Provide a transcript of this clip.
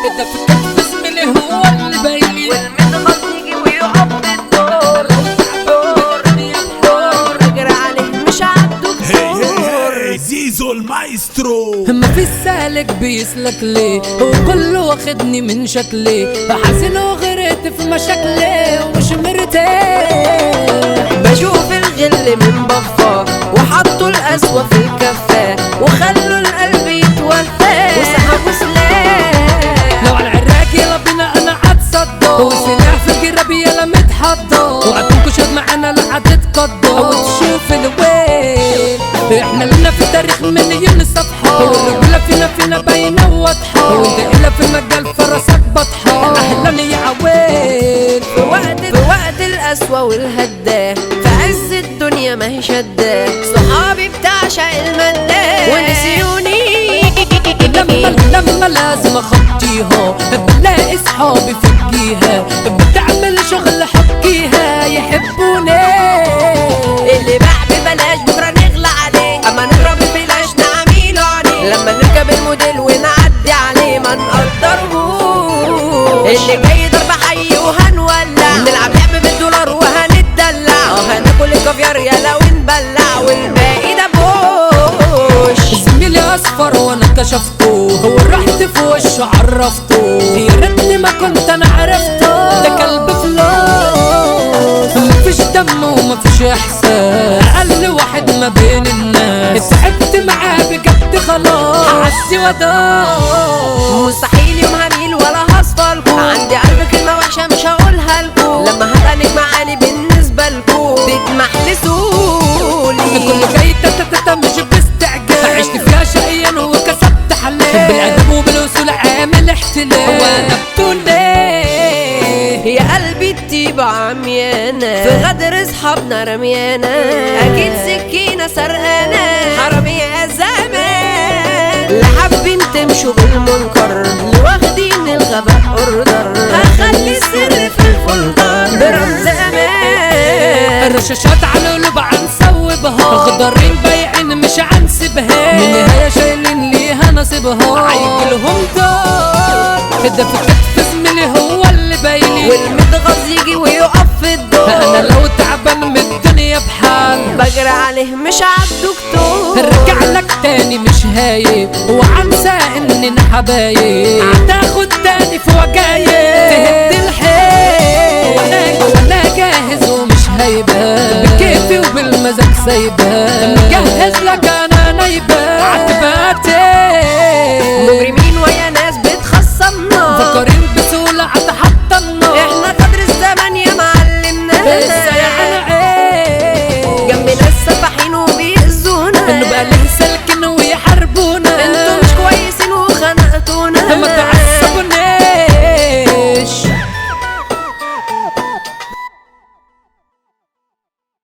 ده في كتف زميلي هو اللي بايلي والمتغاظ يجي ويقف بالدور دور اجري عليه مش عالدكتور. زيزو المايسترو. مفيش سالك بيسلك ليه وكله واخدني من شكلي حزين وغرقت في مشاكلي ومش مرتاح. بشوف الغل من بفاه وحطوا القسوة في الكفاه وخلوا القلب يتوفى وسحبوا سلاح. لو على العراق يلا بينا انا هتصدى وسلاح في جرابي يلا متحضى وعدكوا شاد معانا لا هتتقضى وتشوف الويل. احنا لنا في التاريخ مليون صفحة والرجولة فينا باينة واضحة وانت إلا في المجال فرسك بطحة اهلا يا عويل. في وقت القسوة والهداه في عز الدنيا ما هي شداه صحابي بتعشق المداه ونسيوني. لما لازم اخطيها بلاقي صحابي فوقيها بتعمل شغل حكيها يحبوني. اللي باع ببلاش بكره نغلى عليه اما نهرب ببلاش نعميله عليه لما نركب الموديل ونعدي عليه ما نقدرهوش. اللي جاي ضرب حي وهنولع نلعب لعب بالدولار وهنتدلع وهناكل الكافيار يلا ونبلع والباقي ده بوش. زميلي اصفر وانا كشفته هو رحت في وشه عرفته يا ريتني ما كنت انا عرفته ده كلب فلوس. مفيش دم ومفيش احساس اقل واحد ما بين الناس تعبت معاه بجد خلاص عسي وداس. مستحيل يوم هميل ولا هصفلكوا عندي قلب كلمة وحشة مش هقولها لكوا لما هبقى معاني بالنسبة لكوا تتمحلسولي. كل جاي تتتتا مش باستعجال عشت فيها شقيا وكسبت حلال بالادب وبالوصول عامل احتلال وانا بتولي. يا قلبي الطيبة عميانة في غدر اصحابنا رميانة اكيد سكينة سرقانة حرامي يا زمان. لا حابين تمشوا بالمنكر واخدين الغباء اوردر هخلي السر في الفولدر برمز امان. الرشاشات على قلوب عنسوبها غدارين بايعين مش عنسبها من نهاية شايلين ليها نصيبها عيجلهم دار. ده في كتف زميلي هو اللي بايلي والمتغاظ يجي ويقف في الدور انا لو تعبان من الدنيا بحال بجري عليه مش عالدكتور. رجع لك تاني مش هايب وعنسى اننا حبايب هتاخد تاني في وجايب تهد الحيل وانا جاهز ومش هايبها بكيفي وبالمزاج سايبها مجهز لك